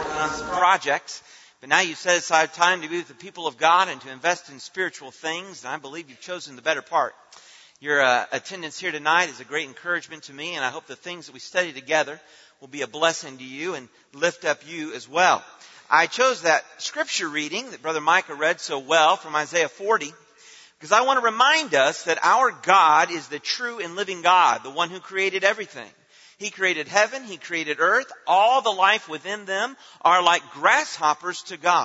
working on some projects. But now you set aside time to be with the people of God and to invest in spiritual things. And I believe you've chosen the better part. Your attendance here tonight is a great encouragement to me. And I hope the things that we study together will be a blessing to you and lift up you as well. I chose that scripture reading that Brother Micah read so well from Isaiah 40 because I want to remind us that our God is the true and living God, the one who created everything. He created heaven, He created earth. All the life within them are like grasshoppers to God.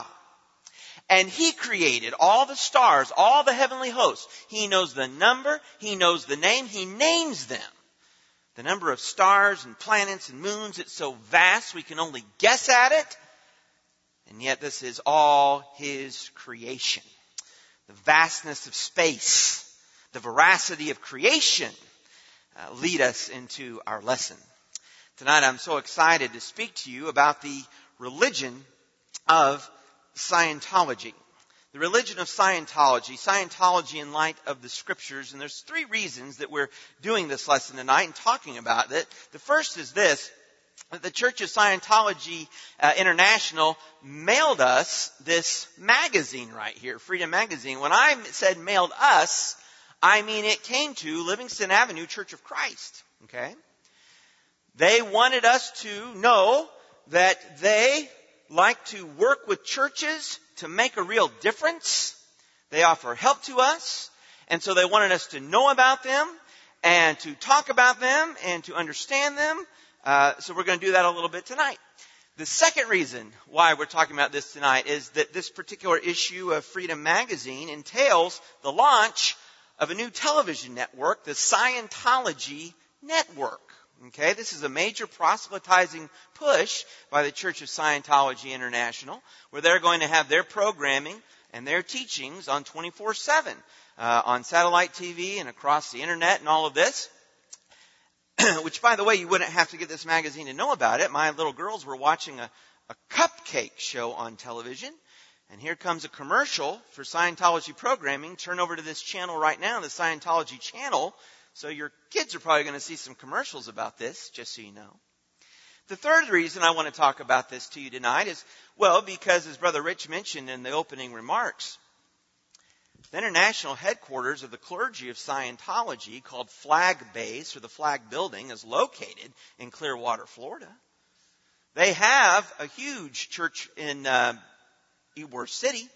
And He created all the stars, all the heavenly hosts. He knows the number, He knows the name, He names them. The number of stars and planets and moons, it's so vast we can only guess at it. And yet this is all His creation. The vastness of space, the veracity of creation lead us into our lesson. Tonight I'm so excited to speak to you about the religion of Scientology. The religion of Scientology. Scientology in light of the scriptures. And there's three reasons that we're doing this lesson tonight and talking about it. The first is this. The Church of Scientology International mailed us this magazine right here, Freedom Magazine. When I said mailed us, I mean it came to Livingston Avenue Church of Christ. Okay? They wanted us to know that they like to work with churches to make a real difference. They offer help to us. And so they wanted us to know about them and to talk about them and to understand them. So we're going to do that a little bit tonight. The second reason why we're talking about this tonight is that this particular issue of Freedom Magazine entails the launch of a new television network, the Scientology Network. Okay, this is a major proselytizing push by the Church of Scientology International, where they're going to have their programming and their teachings on 24/7 on satellite TV and across the internet and all of this. Which, by the way, you wouldn't have to get this magazine to know about it. My little girls were watching a cupcake show on television. And here comes a commercial for Scientology programming. Turn over to this channel right now, the Scientology channel. So your kids are probably going to see some commercials about this, just so you know. The third reason I want to talk about this to you tonight is, well, because as Brother Rich mentioned in the opening remarks, the international headquarters of the clergy of Scientology, called Flag Base, or the Flag Building, is located in Clearwater, Florida. They have a huge church in Ybor City.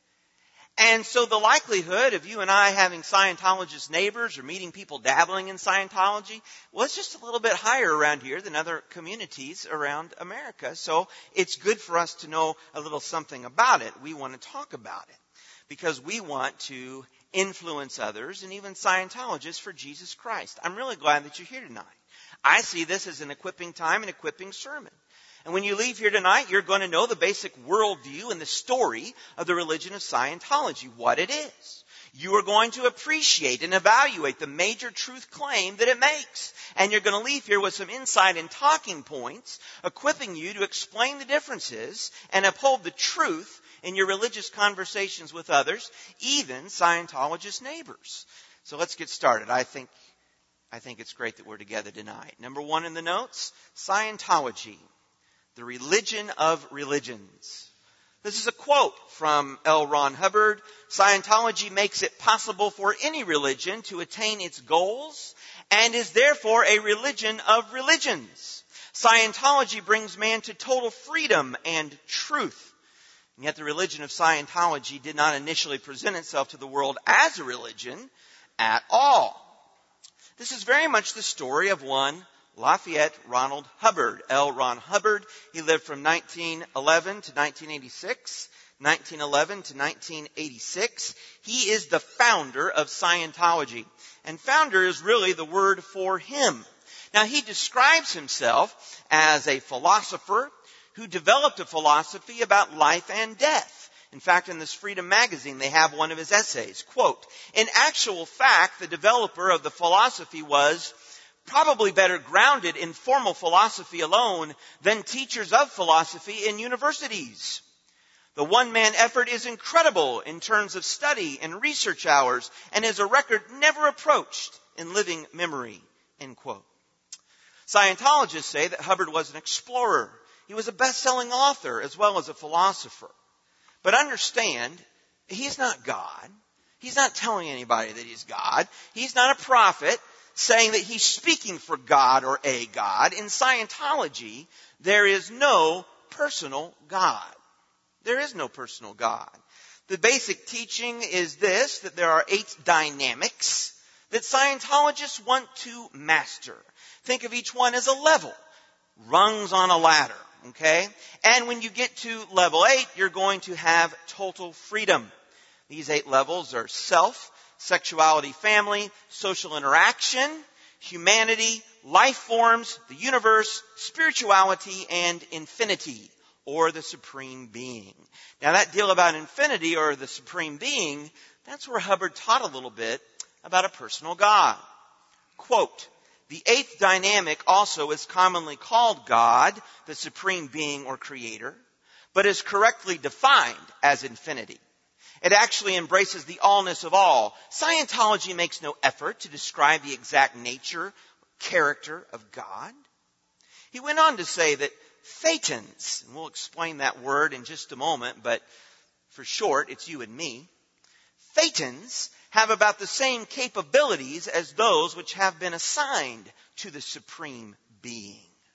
And so the likelihood of you and I having Scientologist neighbors or meeting people dabbling in Scientology, well, it's just a little bit higher around here than other communities around America. So it's good for us to know a little something about it. We want to talk about it because we want to influence others and even Scientologists for Jesus Christ. I'm really glad that you're here tonight. I see this as an equipping time, an equipping sermon. And when you leave here tonight, you're going to know the basic worldview and the story of the religion of Scientology, what it is. You are going to appreciate and evaluate the major truth claim that it makes. And you're going to leave here with some insight and talking points, equipping you to explain the differences and uphold the truth in your religious conversations with others, even Scientologist neighbors. So let's get started. I think it's great that we're together tonight. Number one in the notes, Scientology. The religion of religions. This is a quote from L. Ron Hubbard. Scientology makes it possible for any religion to attain its goals and is therefore a religion of religions. Scientology brings man to total freedom and truth. And yet the religion of Scientology did not initially present itself to the world as a religion at all. This is very much the story of one Lafayette Ronald Hubbard, L. Ron Hubbard. He lived from 1911 to 1986, 1911 to 1986. He is the founder of Scientology. And founder is really the word for him. Now, he describes himself as a philosopher who developed a philosophy about life and death. In fact, in this Freedom Magazine, they have one of his essays. Quote, in actual fact, the developer of the philosophy was probably better grounded in formal philosophy alone than teachers of philosophy in universities. The one-man effort is incredible in terms of study and research hours and is a record never approached in living memory, end quote. Scientologists say that Hubbard was an explorer. He was a best-selling author as well as a philosopher. But understand, he's not God. He's not telling anybody that he's God. He's not a prophet saying that he's speaking for God or a God. In Scientology, there is no personal God. There is no personal God. The basic teaching is this, that there are 8 dynamics that Scientologists want to master. Think of each one as a level, rungs on a ladder, okay? And when you get to level 8, you're going to have total freedom. These 8 levels are self, sexuality, family, social interaction, humanity, life forms, the universe, spirituality, and infinity, or the supreme being. Now that deal about infinity or the supreme being, that's where Hubbard taught a little bit about a personal God. Quote, the 8th dynamic also is commonly called God, the supreme being or creator, but is correctly defined as infinity. It actually embraces the allness of all. Scientology makes no effort to describe the exact nature, character of God. He went on to say that Thetans, and we'll explain that word in just a moment, but for short, it's you and me. Thetans have about the same capabilities as those which have been assigned to the supreme being.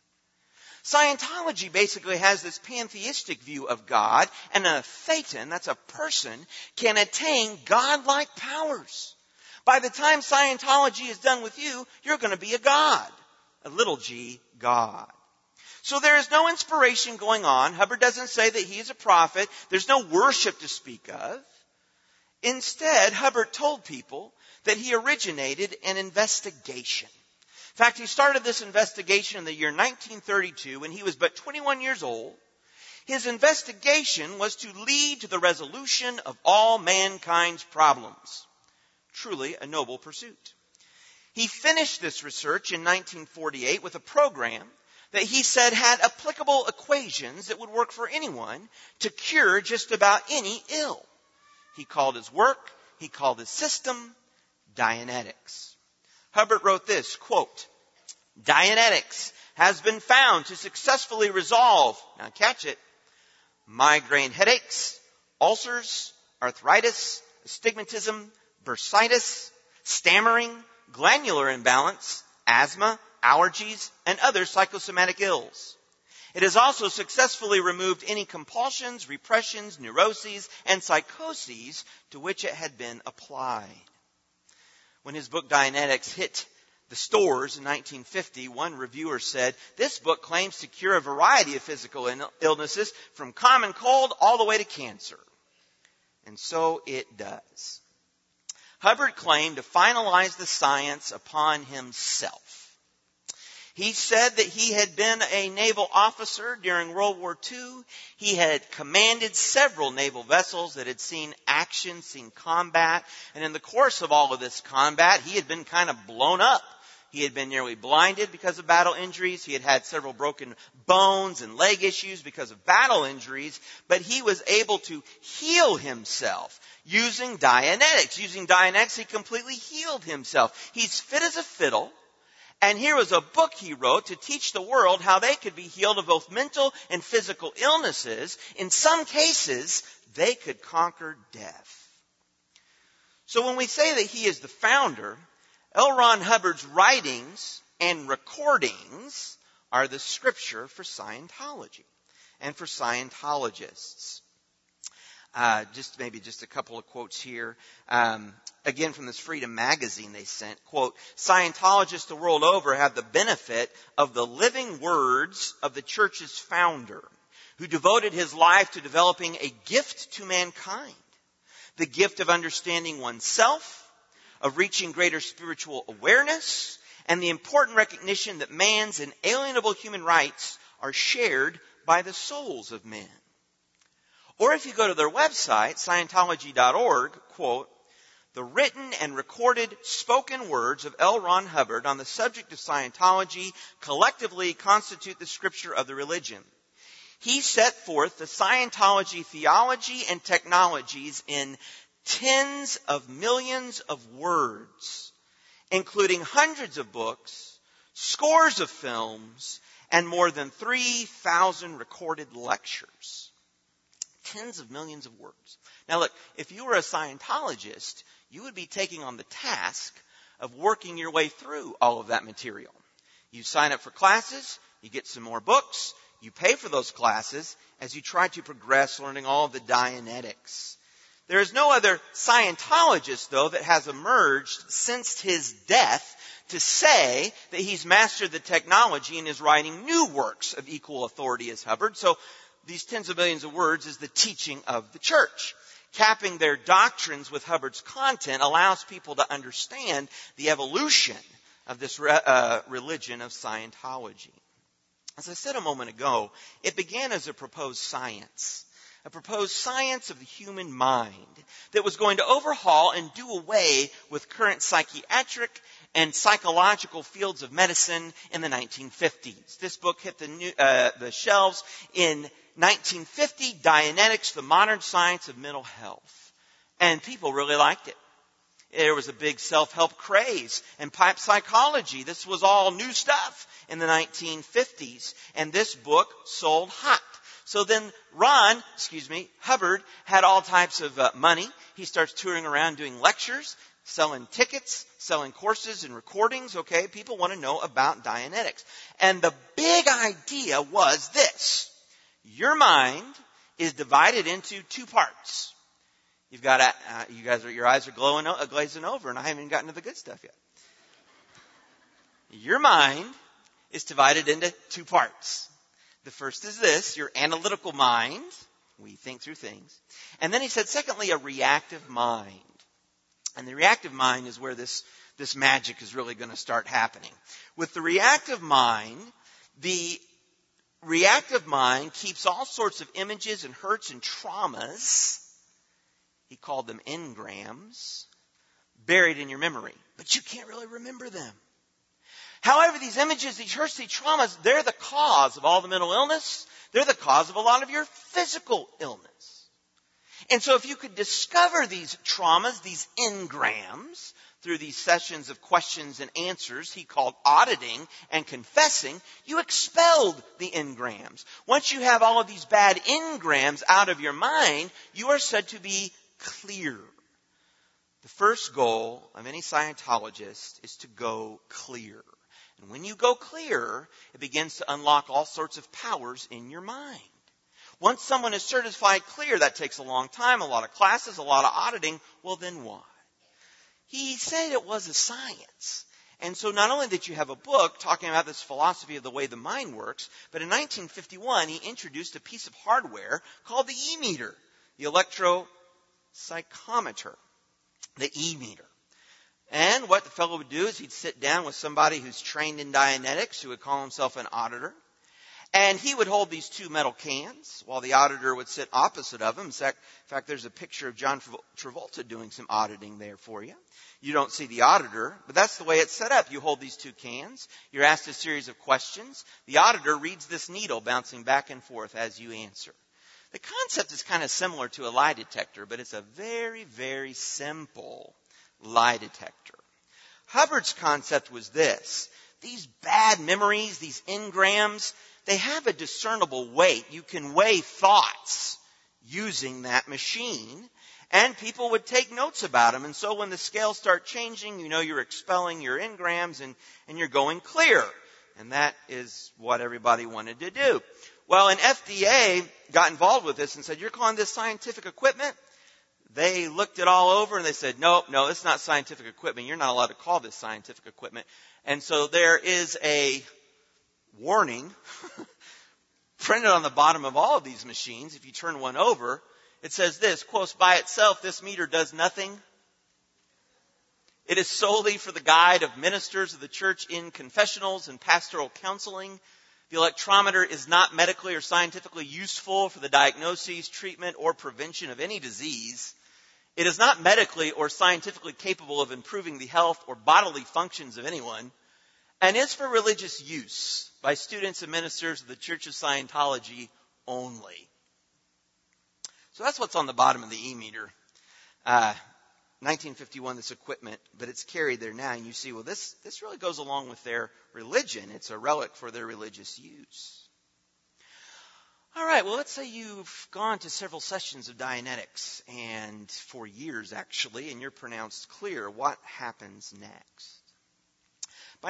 Scientology basically has this pantheistic view of God, and a Thetan, that's a person, can attain godlike powers. By the time Scientology is done with you, you're going to be a god, a little g, God. So there is no inspiration going on. Hubbard doesn't say that he is a prophet. There's no worship to speak of. Instead, Hubbard told people that he originated an investigation. In fact, he started this investigation in the year 1932 when he was but 21 years old. His investigation was to lead to the resolution of all mankind's problems. Truly a noble pursuit. He finished this research in 1948 with a program that he said had applicable equations that would work for anyone to cure just about any ill. He called his work, he called his system, Dianetics. Hubbard wrote this, quote, Dianetics has been found to successfully resolve, now catch it, migraine headaches, ulcers, arthritis, astigmatism, bursitis, stammering, glandular imbalance, asthma, allergies, and other psychosomatic ills. It has also successfully removed any compulsions, repressions, neuroses, and psychoses to which it had been applied. When his book Dianetics hit the stores in 1950, one reviewer said, this book claims to cure a variety of physical illnesses from common cold all the way to cancer. And so it does. Hubbard claimed to finalize the science upon himself. He said that he had been a naval officer during World War II. He had commanded several naval vessels that had seen action, seen combat. And in the course of all of this combat, he had been kind of blown up. He had been nearly blinded because of battle injuries. He had had several broken bones and leg issues because of battle injuries. But he was able to heal himself using Dianetics. Using Dianetics, he completely healed himself. He's fit as a fiddle. And here was a book he wrote to teach the world how they could be healed of both mental and physical illnesses. In some cases, they could conquer death. So when we say that he is the founder, L. Ron Hubbard's writings and recordings are the scripture for Scientology and for Scientologists. Just a couple of quotes here. Again, from this Freedom magazine they sent, quote, Scientologists the world over have the benefit of the living words of the church's founder, who devoted his life to developing a gift to mankind, the gift of understanding oneself, of reaching greater spiritual awareness, and the important recognition that man's inalienable human rights are shared by the souls of men. Or if you go to their website, Scientology.org, quote, the written and recorded spoken words of L. Ron Hubbard on the subject of Scientology collectively constitute the scripture of the religion. He set forth the Scientology theology and technologies in tens of millions of words, including hundreds of books, scores of films, and more than 3,000 recorded lectures. Tens of millions of words. Now look, if you were a Scientologist, you would be taking on the task of working your way through all of that material. You sign up for classes, you get some more books, you pay for those classes as you try to progress learning all of the Dianetics. There is no other Scientologist, though, that has emerged since his death to say that he's mastered the technology and is writing new works of equal authority as Hubbard. So these tens of millions of words is the teaching of the church. Capping their doctrines with Hubbard's content allows people to understand the evolution of this religion of Scientology. As I said a moment ago, it began as a proposed science of the human mind that was going to overhaul and do away with current psychiatric and psychological fields of medicine in the 1950s. This book hit the shelves in 1950, Dianetics, the Modern Science of Mental Health. And people really liked it. There was a big self-help craze and pipe psychology. This was all new stuff in the 1950s. And this book sold hot. So then Hubbard had all types of money. He starts touring around doing lectures, selling tickets, selling courses and recordings. Okay, people want to know about Dianetics. And the big idea was this. Your mind is divided into two parts. You've got your eyes are glazing over, and I haven't even gotten to the good stuff yet. Your mind is divided into two parts. The first is this, your analytical mind. We think through things. And then he said, secondly, a reactive mind. And the reactive mind is where this magic is really going to start happening. With the reactive mind keeps all sorts of images and hurts and traumas. He called them engrams, buried in your memory. But you can't really remember them. However, these images, these hurts, these traumas, they're the cause of all the mental illness. They're the cause of a lot of your physical illness. And so if you could discover these traumas, these engrams, through these sessions of questions and answers he called auditing and confessing, you expelled the engrams. Once you have all of these bad engrams out of your mind, you are said to be clear. The first goal of any Scientologist is to go clear. And when you go clear, it begins to unlock all sorts of powers in your mind. Once someone is certified clear, that takes a long time, a lot of classes, a lot of auditing. Well, then what? He said it was a science. And so not only did you have a book talking about this philosophy of the way the mind works, but in 1951, he introduced a piece of hardware called the E-meter, the electropsychometer, the E-meter. And what the fellow would do is he'd sit down with somebody who's trained in Dianetics, who would call himself an auditor. And he would hold these two metal cans while the auditor would sit opposite of him. In fact, there's a picture of John Travolta doing some auditing there for you. You don't see the auditor, but that's the way it's set up. You hold these two cans. You're asked a series of questions. The auditor reads this needle bouncing back and forth as you answer. The concept is kind of similar to a lie detector, but it's a very, very simple lie detector. Hubbard's concept was this. These bad memories, these engrams, they have a discernible weight. You can weigh thoughts using that machine, and people would take notes about them. And so when the scales start changing, you know you're expelling your engrams and you're going clear. And that is what everybody wanted to do. Well, an FDA got involved with this and said, you're calling this scientific equipment? They looked it all over and they said, no, it's not scientific equipment. You're not allowed to call this scientific equipment. And so there is a warning printed on the bottom of all of these machines. If you turn one over, it says this, quote, by itself, this meter does nothing. It is solely for the guide of ministers of the church in confessionals and pastoral counseling. The electrometer is not medically or scientifically useful for the diagnosis, treatment, or prevention of any disease. It is not medically or scientifically capable of improving the health or bodily functions of anyone, and is for religious use by students and ministers of the Church of Scientology only. So that's what's on the bottom of the E-meter. Now 1951, this equipment, but it's carried there now. And you see, well, this really goes along with their religion. It's a relic for their religious use. All right, well, let's say you've gone to several sessions of Dianetics, and for years, actually, and you're pronounced clear. What happens next? By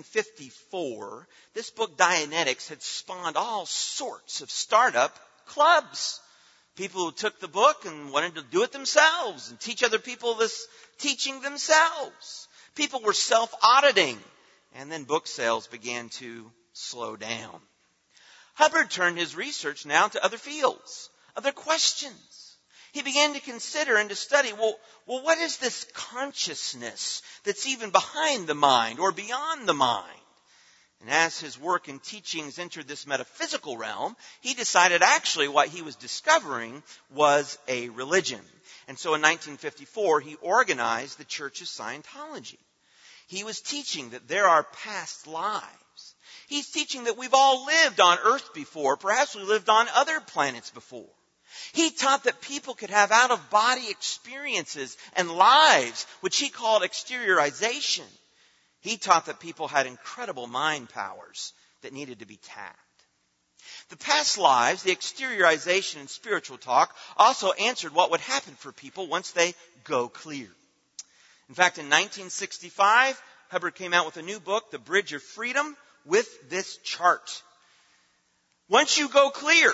1954, this book, Dianetics, had spawned all sorts of startup clubs. People who took the book and wanted to do it themselves and teach other people this teaching themselves. People were self-auditing, and then book sales began to slow down. Hubbard turned his research now to other fields, other questions. He began to consider and to study, well, what is this consciousness that's even behind the mind or beyond the mind? And as his work and teachings entered this metaphysical realm, he decided actually what he was discovering was a religion. And so in 1954, he organized the Church of Scientology. He was teaching that there are past lives. He's teaching that we've all lived on Earth before. Perhaps we lived on other planets before. He taught that people could have out-of-body experiences and lives, which he called exteriorization. He taught that people had incredible mind powers that needed to be tapped. The past lives, the exteriorization and spiritual talk also answered what would happen for people once they go clear. In fact, in 1965, Hubbard came out with a new book, The Bridge of Freedom, with this chart. Once you go clear,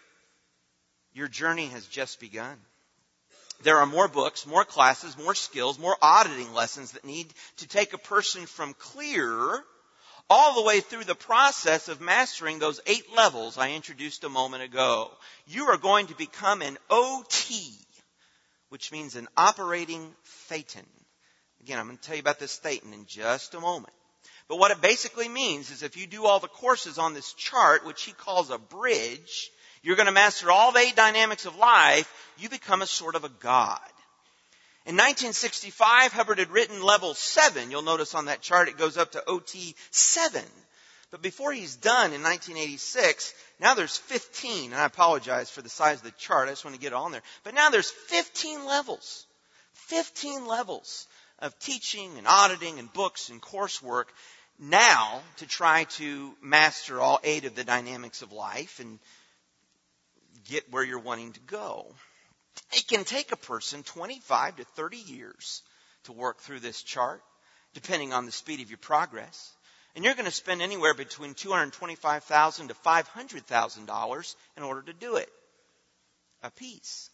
your journey has just begun. There are more books, more classes, more skills, more auditing lessons that need to take a person from clear all the way through the process of mastering those 8 levels I introduced a moment ago. You are going to become an OT, which means an operating thetan. Again, I'm going to tell you about this thetan in just a moment. But what it basically means is if you do all the courses on this chart, which he calls a bridge, you're going to master all the 8 dynamics of life, you become a sort of a god. In 1965, Hubbard had written level 7. You'll notice on that chart it goes up to OT 7. But before he's done in 1986, now there's 15. And I apologize for the size of the chart. I just want to get it on there. But now there's 15 levels. 15 levels of teaching and auditing and books and coursework now to try to master all 8 of the dynamics of life and get where you're wanting to go. It can take a person 25 to 30 years to work through this chart, depending on the speed of your progress. And you're going to spend anywhere between $225,000 to $500,000 in order to do it a piece.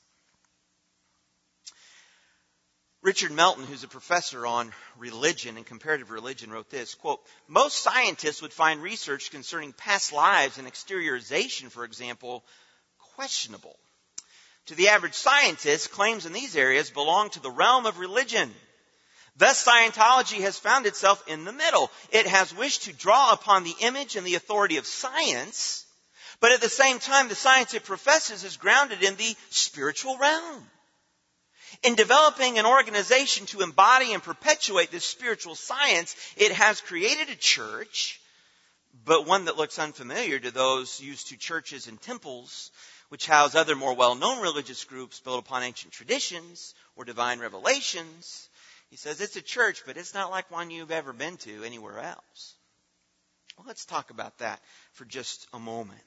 Richard Melton, who's a professor on religion and comparative religion, wrote this, quote, most scientists would find research concerning past lives and exteriorization, for example, questionable. To the average scientist, claims in these areas belong to the realm of religion. Thus, Scientology has found itself in the middle. It has wished to draw upon the image and the authority of science, but at the same time, the science it professes is grounded in the spiritual realm. In developing an organization to embody and perpetuate this spiritual science, it has created a church, but one that looks unfamiliar to those used to churches and temples, which house other more well-known religious groups built upon ancient traditions or divine revelations. He says it's a church, but it's not like one you've ever been to anywhere else. Well, let's talk about that for just a moment.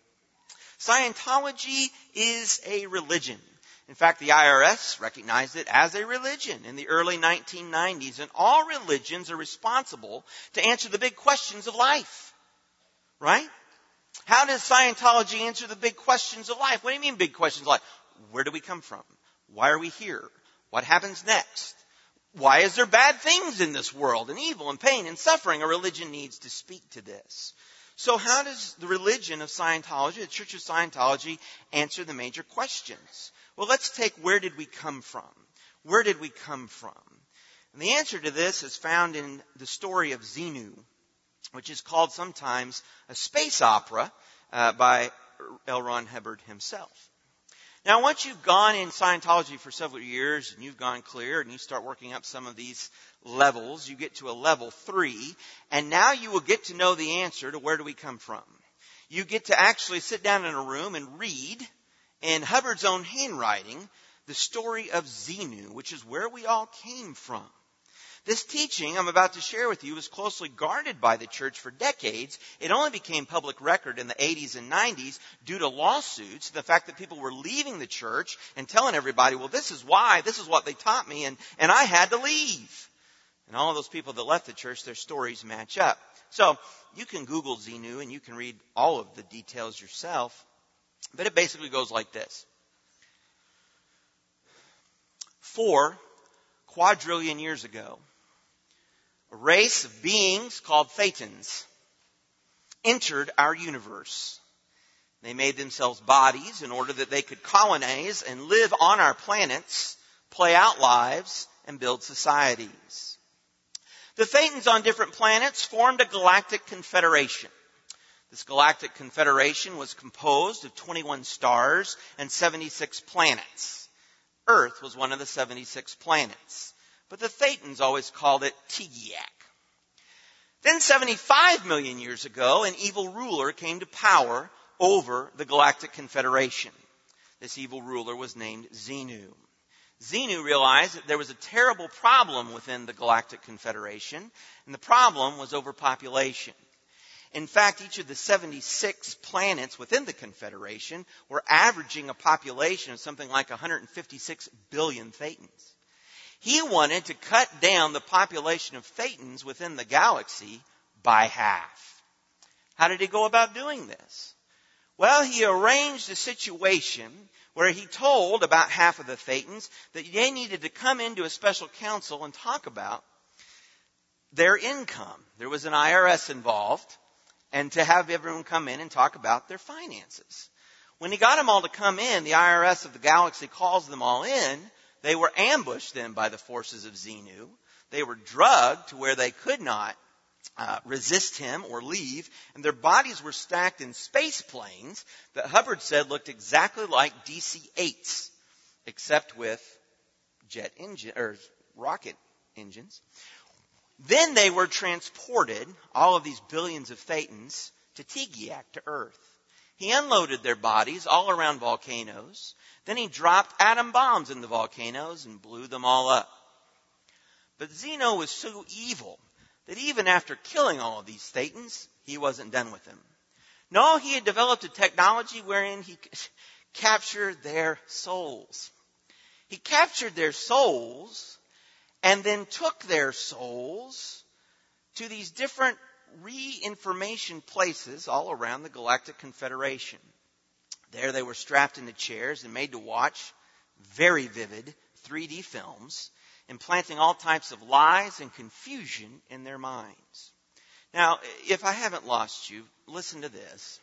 Scientology is a religion. In fact, the IRS recognized it as a religion in the early 1990s, and all religions are responsible to answer the big questions of life. Right? How does Scientology answer the big questions of life? What do you mean big questions of life? Where do we come from? Why are we here? What happens next? Why is there bad things in this world and evil and pain and suffering? A religion needs to speak to this. So how does the religion of Scientology, the Church of Scientology, answer the major questions? Well, let's take where did we come from? Where did we come from? And the answer to this is found in the story of Xenu, which is called sometimes a space opera by L. Ron Hubbard himself. Now, once you've gone in Scientology for several years and you've gone clear and you start working up some of these levels, you get to a level 3, and now you will get to know the answer to where do we come from. You get to actually sit down in a room and read in Hubbard's own handwriting the story of Xenu, which is where we all came from. This teaching I'm about to share with you was closely guarded by the church for decades. It only became public record in the 80s and 90s due to lawsuits, the fact that people were leaving the church and telling everybody, well, this is why, this is what they taught me, and I had to leave. And all of those people that left the church, their stories match up. So you can Google Xenu and you can read all of the details yourself, but it basically goes like this. 4 quadrillion years ago, a race of beings called Thetans entered our universe. They made themselves bodies in order that they could colonize and live on our planets, play out lives, and build societies. The Thetans on different planets formed a galactic confederation. This galactic confederation was composed of 21 stars and 76 planets. Earth was one of the 76 planets. But the Thetans always called it Tegeac. Then 75 million years ago, an evil ruler came to power over the Galactic Confederation. This evil ruler was named Xenu. Xenu realized that there was a terrible problem within the Galactic Confederation, and the problem was overpopulation. In fact, each of the 76 planets within the Confederation were averaging a population of something like 156 billion Thetans. He wanted to cut down the population of Thetans within the galaxy by half. How did he go about doing this? Well, he arranged a situation where he told about half of the Thetans that they needed to come into a special council and talk about their income. There was an IRS involved, and to have everyone come in and talk about their finances. When he got them all to come in, the IRS of the galaxy calls them all in. They were ambushed then by the forces of Xenu. They were drugged to where they could not resist him or leave, and their bodies were stacked in space planes that Hubbard said looked exactly like DC-8s, except with jet engine or rocket engines. Then they were transported, all of these billions of Thetans, to Tegeac, to Earth. He unloaded their bodies all around volcanoes. Then he dropped atom bombs in the volcanoes and blew them all up. But Xenu was so evil that even after killing all of these Thetans, he wasn't done with them. No, he had developed a technology wherein he could capture their souls. He captured their souls and then took their souls to these different re-information places all around the Galactic Confederation. There they were strapped into chairs and made to watch very vivid 3D films, implanting all types of lies and confusion in their minds. Now, if I haven't lost you, listen to this.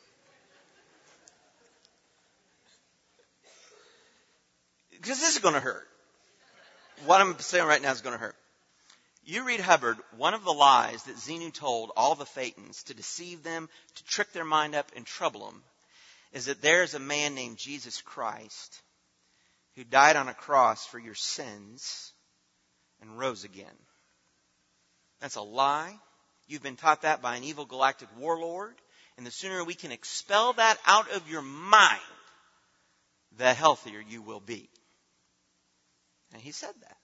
Because this is going to hurt. What I'm saying right now is going to hurt. You read Hubbard, one of the lies that Xenu told all the Thetans to deceive them, to trick their mind up and trouble them, is that there's a man named Jesus Christ who died on a cross for your sins and rose again. That's a lie. You've been taught that by an evil galactic warlord, and the sooner we can expel that out of your mind, the healthier you will be. And he said that.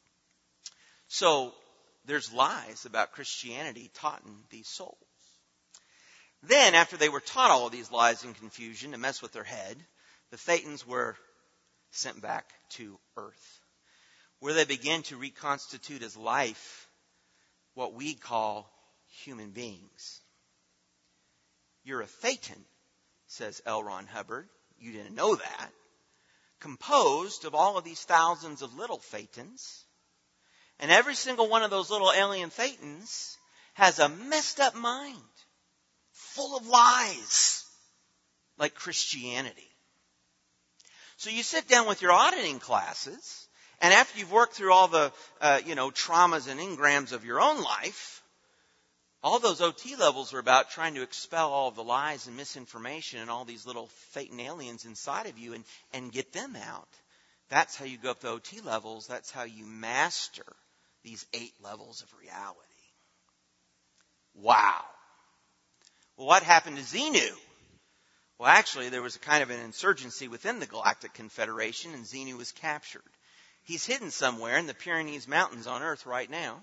So there's lies about Christianity taught in these souls. Then, after they were taught all of these lies and confusion to mess with their head, the Thetans were sent back to Earth, where they began to reconstitute as life what we call human beings. You're a Thetan, says L. Ron Hubbard. You didn't know that. Composed of all of these thousands of little Thetans. And every single one of those little alien Thetans has a messed up mind, full of lies, like Christianity. So you sit down with your auditing classes, and after you've worked through all the, traumas and engrams of your own life, all those OT levels are about trying to expel all of the lies and misinformation and all these little Thetan aliens inside of you and get them out. That's how you go up the OT levels. That's how you master these 8 levels of reality. Wow. Well, what happened to Xenu? Well, actually, there was a kind of an insurgency within the Galactic Confederation, and Xenu was captured. He's hidden somewhere in the Pyrenees Mountains on Earth right now,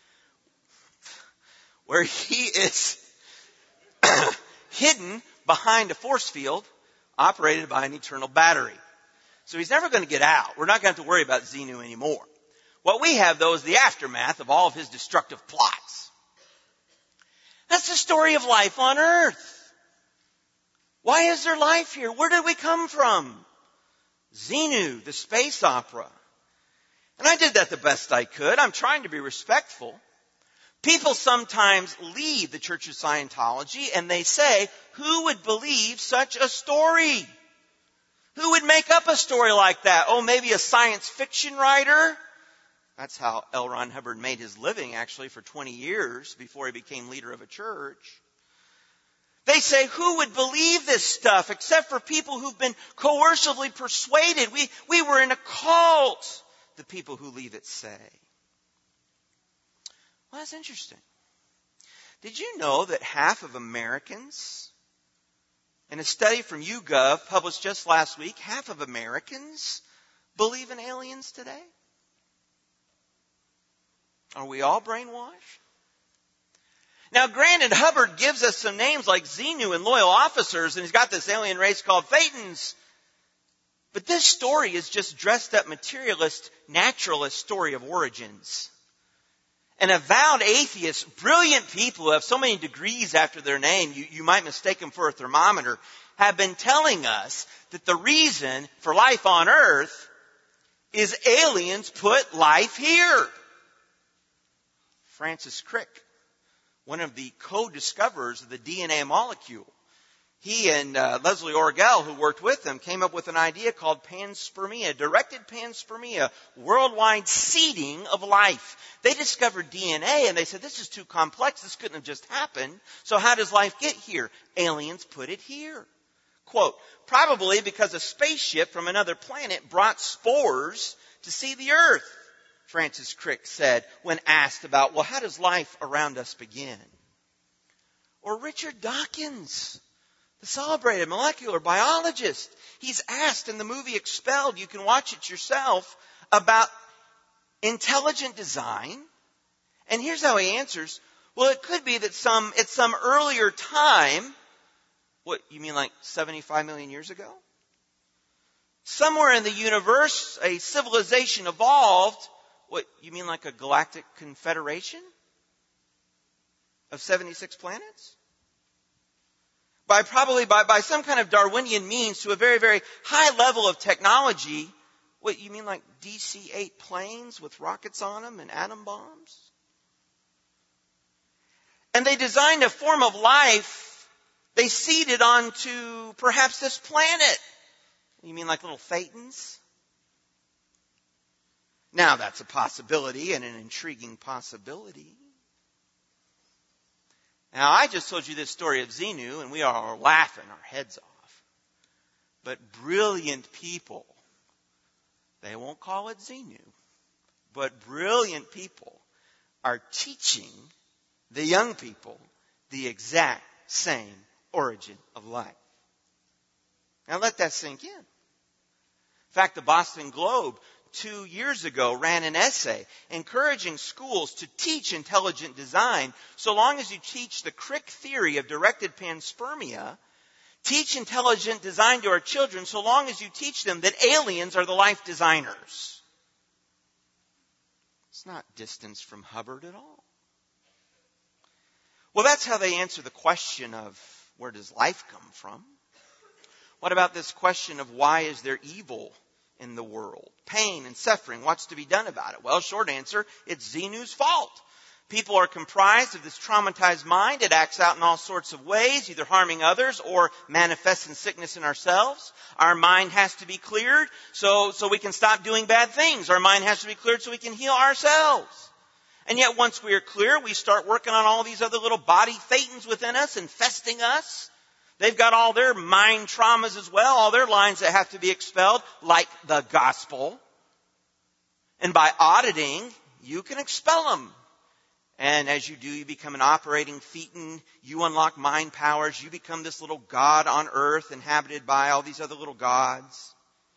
where he is hidden behind a force field operated by an eternal battery. So he's never going to get out. We're not going to have to worry about Xenu anymore. What we have, though, is the aftermath of all of his destructive plots. That's the story of life on Earth. Why is there life here? Where did we come from? Xenu, the space opera. And I did that the best I could. I'm trying to be respectful. People sometimes leave the Church of Scientology and they say, who would believe such a story? Who would make up a story like that? Oh, maybe a science fiction writer? That's how L. Ron Hubbard made his living, actually, for 20 years before he became leader of a church. They say, who would believe this stuff except for people who've been coercively persuaded? We were in a cult, the people who leave it say. Well, that's interesting. Did you know that half of Americans, in a study from YouGov published just last week, half of Americans believe in aliens today? Are we all brainwashed? Now, granted, Hubbard gives us some names like Xenu and loyal officers, and he's got this alien race called Phaetons. But this story is just dressed up materialist, naturalist story of origins. And avowed atheists, brilliant people who have so many degrees after their name, you might mistake them for a thermometer, have been telling us that the reason for life on Earth is aliens put life here. Francis Crick, one of the co-discoverers of the DNA molecule, he and Leslie Orgel, who worked with him, came up with an idea called panspermia, directed panspermia, worldwide seeding of life. They discovered DNA and they said, this is too complex, this couldn't have just happened. So how does life get here? Aliens put it here. Quote, probably because a spaceship from another planet brought spores to see the Earth, Francis Crick said when asked about, well, how does life around us begin? Or Richard Dawkins, the celebrated molecular biologist. He's asked in the movie Expelled, you can watch it yourself, about intelligent design. And here's how he answers. Well, it could be that at some earlier time, what, you mean like 75 million years ago? Somewhere in the universe, a civilization evolved. What, you mean like a galactic confederation of 76 planets? By some kind of Darwinian means to a very, very high level of technology. What, you mean like DC-8 planes with rockets on them and atom bombs? And they designed a form of life they seeded onto perhaps this planet. You mean like little Phaetons? Now that's a possibility and an intriguing possibility. Now I just told you this story of Xenu and we are laughing our heads off. But brilliant people, they won't call it Xenu, but brilliant people are teaching the young people the exact same origin of life. Now let that sink in. In fact, the Boston Globe 2 years ago ran an essay encouraging schools to teach intelligent design so long as you teach the Crick theory of directed panspermia. Teach intelligent design to our children so long as you teach them that aliens are the life designers. It's not distance from Hubbard at all. Well, that's how they answer the question of where does life come from? What about this question of why is there evil in the world? Pain and suffering. What's to be done about it? Well, short answer, it's Xenu's fault. People are comprised of this traumatized mind. It acts out in all sorts of ways, either harming others or manifests in sickness in ourselves. Our mind has to be cleared so we can stop doing bad things. Our mind has to be cleared so we can heal ourselves. And yet once we are clear, we start working on all these other little body Phaetons within us, infesting us. They've got all their mind traumas as well, all their lines that have to be expelled, like the gospel. And by auditing, you can expel them. And as you do, you become an operating thetan. You unlock mind powers. You become this little god on earth inhabited by all these other little gods.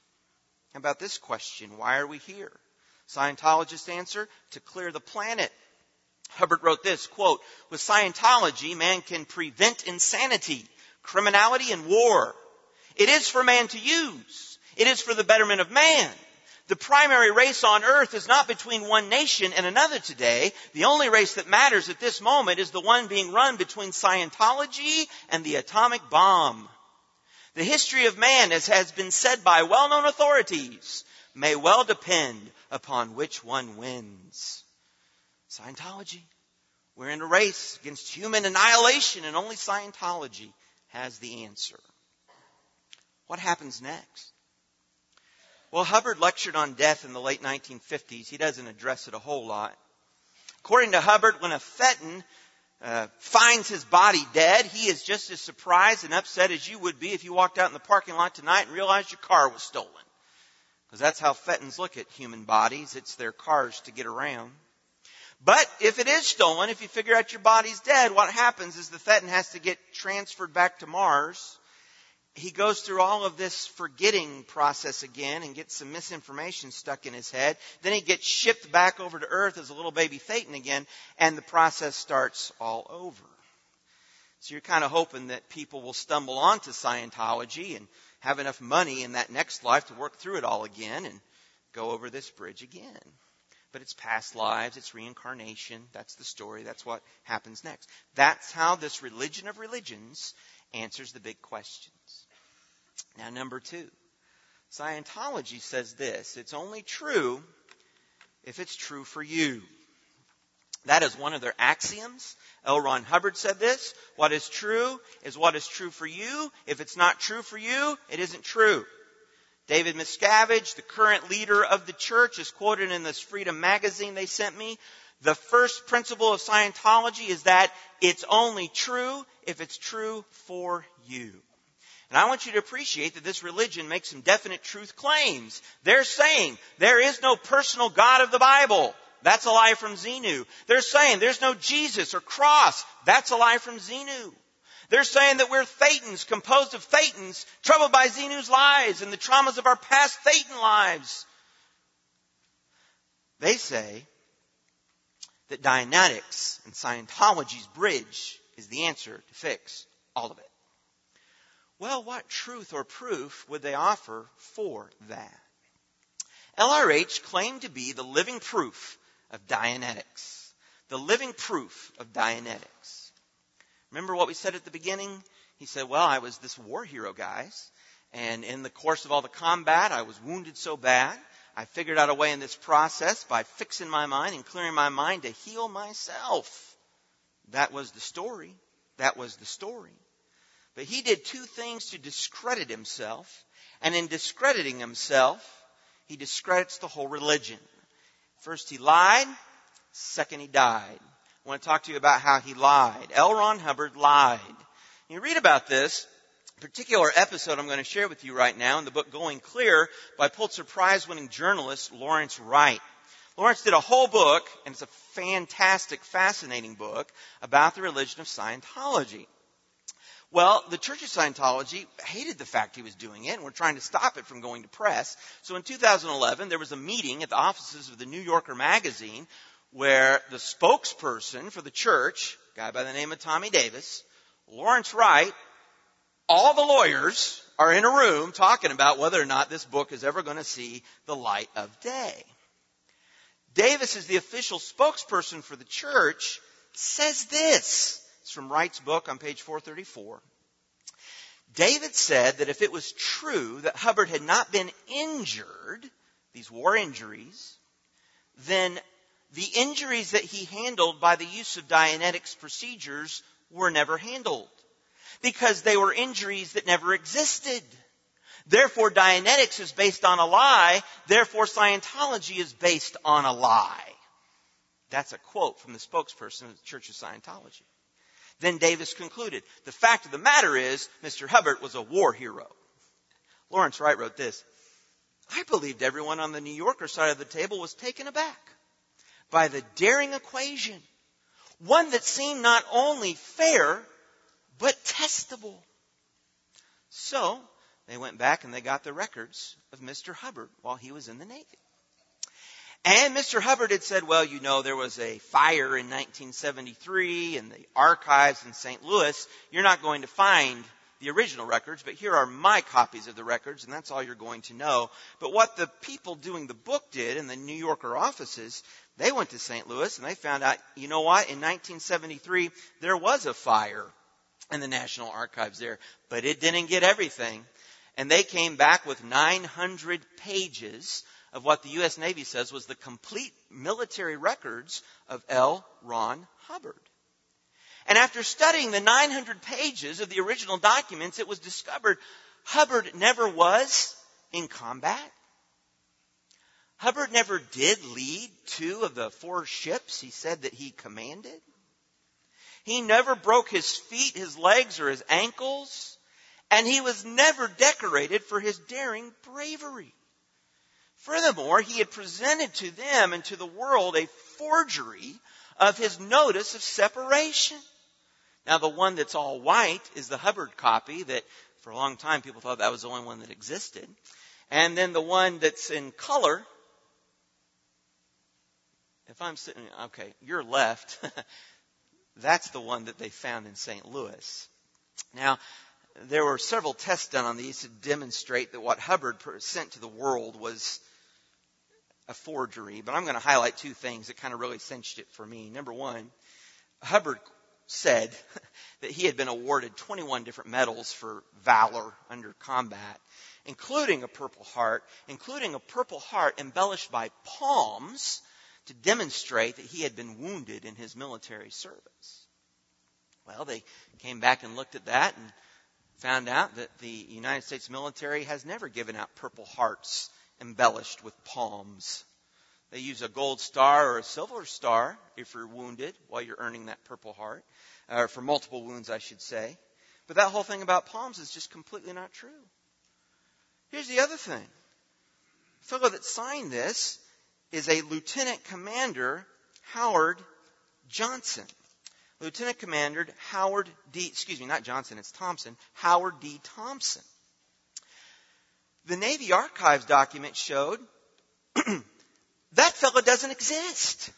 How about this question? Why are we here? Scientologists answer, to clear the planet. Hubbard wrote this, quote, with Scientology, man can prevent insanity, criminality, and war. It is for man to use. It is for the betterment of man. The primary race on earth is not between one nation and another today. The only race that matters at this moment is the one being run between Scientology and the atomic bomb. The history of man, as has been said by well-known authorities, may well depend upon which one wins. Scientology. We're in a race against human annihilation, and only Scientology has the answer. What happens next? Well, Hubbard lectured on death in the late 1950s. He doesn't address it a whole lot. According to Hubbard, when a thetan finds his body dead, he is just as surprised and upset as you would be if you walked out in the parking lot tonight and realized your car was stolen. Because that's how thetans look at human bodies. It's their cars to get around. But if it is stolen, if you figure out your body's dead, what happens is the thetan has to get transferred back to Mars. He goes through all of this forgetting process again and gets some misinformation stuck in his head. Then he gets shipped back over to Earth as a little baby thetan again, and the process starts all over. So you're kind of hoping that people will stumble onto Scientology and have enough money in that next life to work through it all again and go over this bridge again. But it's past lives, it's reincarnation, that's the story, that's what happens next. That's how this religion of religions answers the big questions. Now, number 2. Scientology says this, it's only true if it's true for you. That is one of their axioms. L. Ron Hubbard said this, what is true is what is true for you. If it's not true for you, it isn't true. David Miscavige, the current leader of the church, is quoted in this Freedom magazine they sent me. The first principle of Scientology is that it's only true if it's true for you. And I want you to appreciate that this religion makes some definite truth claims. They're saying there is no personal God of the Bible. That's a lie from Xenu. They're saying there's no Jesus or cross. That's a lie from Xenu. They're saying that we're thetans, composed of thetans, troubled by Xenu's lies and the traumas of our past thetan lives. They say that Dianetics and Scientology's bridge is the answer to fix all of it. Well, what truth or proof would they offer for that? LRH claimed to be the living proof of Dianetics. The living proof of Dianetics. Remember what we said at the beginning? He said, well, I was this war hero, guys. And in the course of all the combat, I was wounded so bad. I figured out a way in this process by fixing my mind and clearing my mind to heal myself. That was the story. That was the story. But he did 2 things to discredit himself. And in discrediting himself, he discredits the whole religion. First, he lied. Second, he died. I want to talk to you about how he lied. L. Ron Hubbard lied. You read about this particular episode I'm going to share with you right now in the book Going Clear by Pulitzer Prize-winning journalist Lawrence Wright. Lawrence did a whole book, and it's a fantastic, fascinating book, about the religion of Scientology. Well, the Church of Scientology hated the fact he was doing it and were trying to stop it from going to press. So in 2011, there was a meeting at the offices of the New Yorker magazine where the spokesperson for the church, a guy by the name of Tommy Davis, Lawrence Wright, all the lawyers are in a room talking about whether or not this book is ever going to see the light of day. Davis, is the official spokesperson for the church, says this. It's from Wright's book on page 434. David said that if it was true that Hubbard had not been injured, these war injuries, then the injuries that he handled by the use of Dianetics procedures were never handled, because they were injuries that never existed. Therefore, Dianetics is based on a lie. Therefore, Scientology is based on a lie. That's a quote from the spokesperson of the Church of Scientology. Then Davis concluded, the fact of the matter is, Mr. Hubbard was a war hero. Lawrence Wright wrote this, I believed everyone on the New Yorker side of the table was taken aback by the daring equation One that seemed not only fair, but testable. So they went back and they got the records of Mr. Hubbard while he was in the Navy. And Mr. Hubbard had said, well, you know, there was a fire in 1973 in the archives in St. Louis. You're not going to find the original records, but here are my copies of the records, and that's all you're going to know. But what the people doing the book did in the New Yorker offices, they went to St. Louis and they found out, you know what, in 1973, there was a fire in the National Archives there, but it didn't get everything. And they came back with 900 pages of what the U.S. Navy says was the complete military records of L. Ron Hubbard. And after studying the 900 pages of the original documents, it was discovered Hubbard never was in combat. Hubbard never did lead 2 of the 4 ships he said that he commanded. He never broke his feet, his legs, or his ankles. And he was never decorated for his daring bravery. Furthermore, he had presented to them and to the world a forgery of his notice of separation. Now, the one that's all white is the Hubbard copy that for a long time people thought that was the only one that existed. And then the one that's in color, if I'm sitting, okay, you're left. That's the one that they found in St. Louis. Now, there were several tests done on these to demonstrate that what Hubbard sent to the world was a forgery. But I'm going to highlight 2 things that kind of really cinched it for me. Number one, Hubbard said that he had been awarded 21 different medals for valor under combat, including a Purple Heart embellished by palms to demonstrate that he had been wounded in his military service. Well, they came back and looked at that and found out that the United States military has never given out Purple Hearts embellished with palms. They use a gold star or a silver star if you're wounded while you're earning that Purple Heart, or for multiple wounds, I should say. But that whole thing about palms is just completely not true. Here's the other thing. The fellow that signed this is a Lieutenant Commander Howard Johnson. Lieutenant Commander Howard D. Thompson. Howard D. Thompson. The Navy Archives document showed that fellow doesn't exist.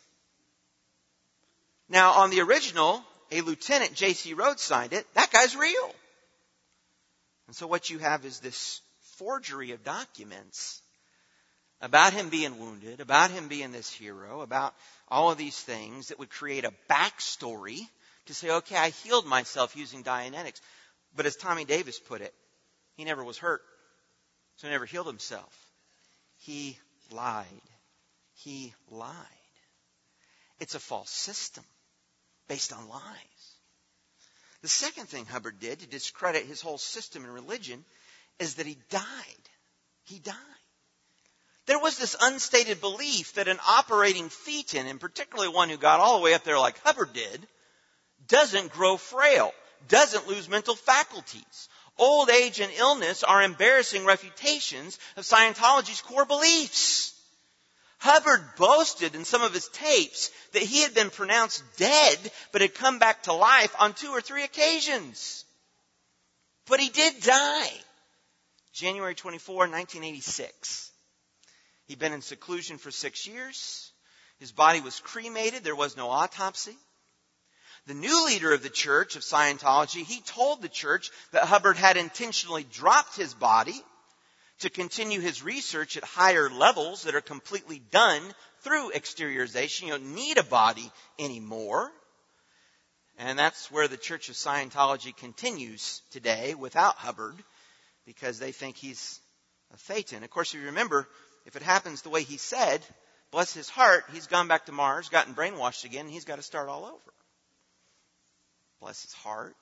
Now, on the original, a Lieutenant J.C. Rhodes signed it. That guy's real. And so what you have is this forgery of documents about him being wounded, about him being this hero, about all of these things that would create a backstory to say, okay, I healed myself using Dianetics. But as Tommy Davis put it, he never was hurt, so he never healed himself. He lied. He lied. It's a false system based on lies. The second thing Hubbard did to discredit his whole system and religion is that he died. He died. There was this unstated belief that an operating thetan, and particularly one who got all the way up there like Hubbard did, doesn't grow frail, doesn't lose mental faculties. Old age and illness are embarrassing refutations of Scientology's core beliefs. Hubbard boasted in some of his tapes that he had been pronounced dead but had come back to life on 2 or 3 occasions. But he did die. January 24, 1986. He'd been in seclusion for 6 years. His body was cremated. There was no autopsy. The new leader of the Church of Scientology, he told the church that Hubbard had intentionally dropped his body to continue his research at higher levels that are completely done through exteriorization. You don't need a body anymore. And that's where the Church of Scientology continues today without Hubbard, because they think he's a thetan. Of course, if you remember, if it happens the way he said, bless his heart, he's gone back to Mars, gotten brainwashed again, and he's got to start all over. Bless his heart.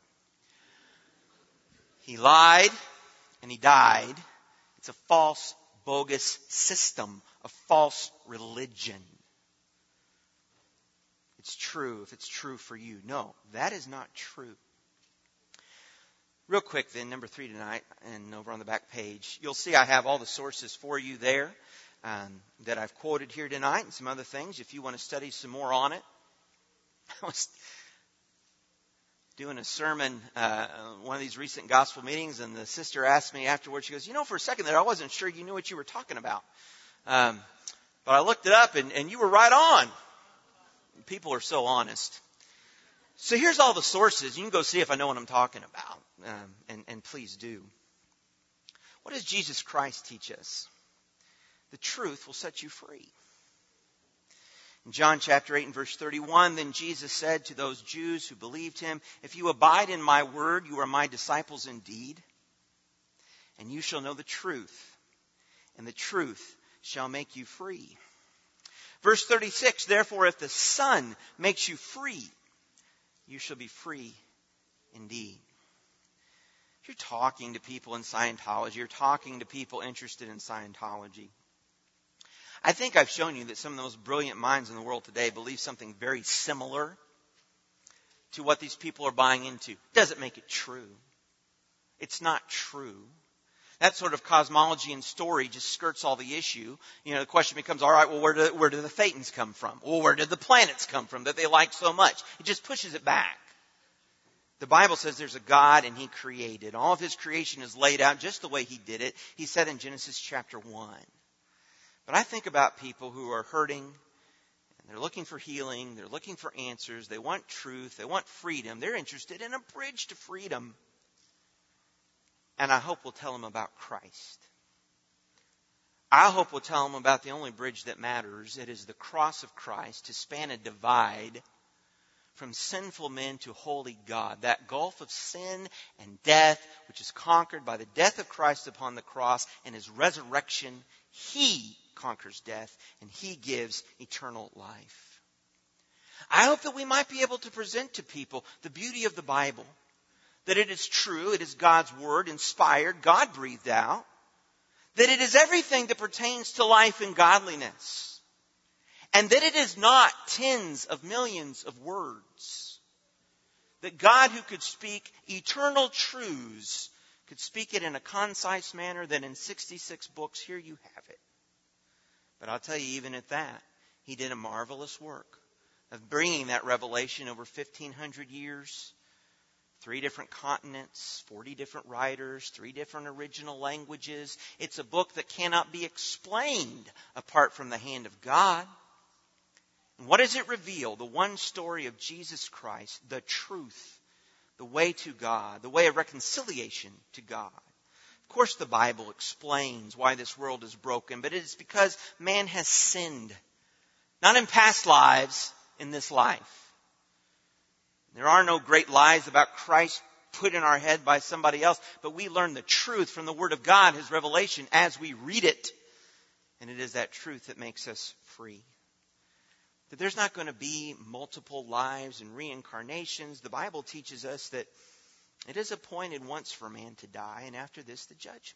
He lied and he died. It's a false, bogus system, a false religion. It's true if it's true for you. No, that is not true. Real quick then, number 3 tonight, and over on the back page, you'll see I have all the sources for you there that I've quoted here tonight and some other things if you want to study some more on it. I was doing a sermon, one of these recent gospel meetings, and the sister asked me afterwards, she goes, for a second there, I wasn't sure you knew what you were talking about. But I looked it up, and you were right on. People are so honest. So here's all the sources. You can go see if I know what I'm talking about. And please do. What does Jesus Christ teach us? The truth will set you free. In John chapter 8 and verse 31, then Jesus said to those Jews who believed him, if you abide in my word, you are my disciples indeed, and you shall know the truth, and the truth shall make you free. Verse 36, therefore if the Son makes you free, you shall be free indeed. If you're talking to people in Scientology, you're talking to people interested in Scientology, I think I've shown you that some of the most brilliant minds in the world today believe something very similar to what these people are buying into. Doesn't make it true. It's not true. That sort of cosmology and story just skirts all the issue. The question becomes, all right, well, where do the Thetans come from? Well, where did the planets come from that they like so much? It just pushes it back. The Bible says there's a God and he created. All of his creation is laid out just the way he did it. He said in Genesis chapter 1. But I think about people who are hurting, and they're looking for healing, they're looking for answers, they want truth, they want freedom, they're interested in a bridge to freedom. And I hope we'll tell them about Christ. I hope we'll tell them about the only bridge that matters. It is the cross of Christ to span a divide from sinful men to holy God. That gulf of sin and death, which is conquered by the death of Christ upon the cross and his resurrection. He conquers death and he gives eternal life. I hope that we might be able to present to people the beauty of the Bible. That it is true, it is God's word, inspired, God breathed out. That it is everything that pertains to life and godliness. And that it is not tens of millions of words. That God, who could speak eternal truths, could speak it in a concise manner, that in 66 books, here you have it. But I'll tell you, even at that, he did a marvelous work of bringing that revelation over 1,500 years, 3 different continents, 40 different writers, 3 different original languages. It's a book that cannot be explained apart from the hand of God. And what does it reveal? The one story of Jesus Christ, the truth, the way to God, the way of reconciliation to God. Of course, the Bible explains why this world is broken, but it is because man has sinned. Not in past lives, in this life. There are no great lies about Christ put in our head by somebody else, but we learn the truth from the Word of God, his revelation, as we read it. And it is that truth that makes us free. That there's not going to be multiple lives and reincarnations. The Bible teaches us that it is appointed once for man to die, and after this, the judgment.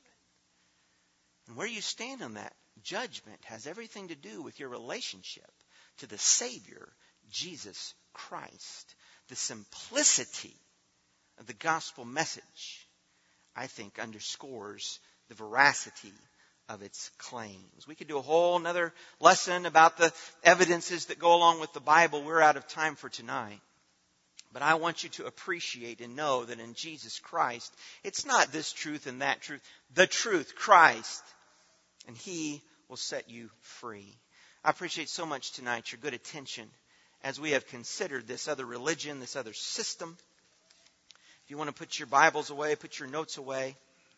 And where you stand on that judgment has everything to do with your relationship to the Savior, Jesus Christ. The simplicity of the gospel message, I think, underscores the veracity of its claims. We could do a whole another lesson about the evidences that go along with the Bible. We're out of time for tonight. But I want you to appreciate and know that in Jesus Christ, it's not this truth and that truth. The truth, Christ. And he will set you free. I appreciate so much tonight your good attention as we have considered this other religion, this other system. If you want to put your Bibles away, put your notes away.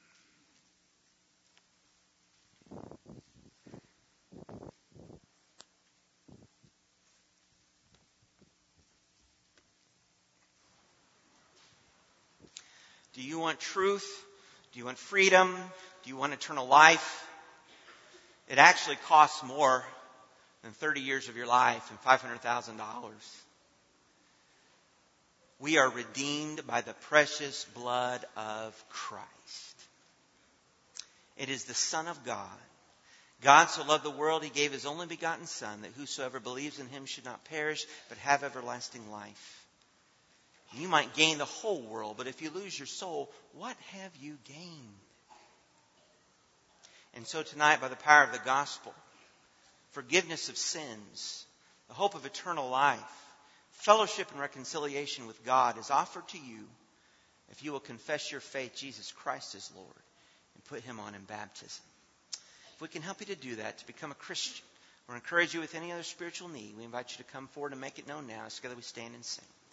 Do you want truth? Do you want freedom? Do you want eternal life? It actually costs more than 30 years of your life and $500,000. We are redeemed by the precious blood of Christ. It is the Son of God. God so loved the world, he gave his only begotten Son, that whosoever believes in him should not perish, but have everlasting life. You might gain the whole world, but if you lose your soul, what have you gained? And so tonight, by the power of the gospel, forgiveness of sins, the hope of eternal life, Fellowship and reconciliation with God is offered to you if you will confess your faith, Jesus Christ is Lord, and put Him on in baptism. If we can help you to do that, to become a Christian, or encourage you with any other spiritual need, we invite you to come forward and make it known now as together we stand and sing.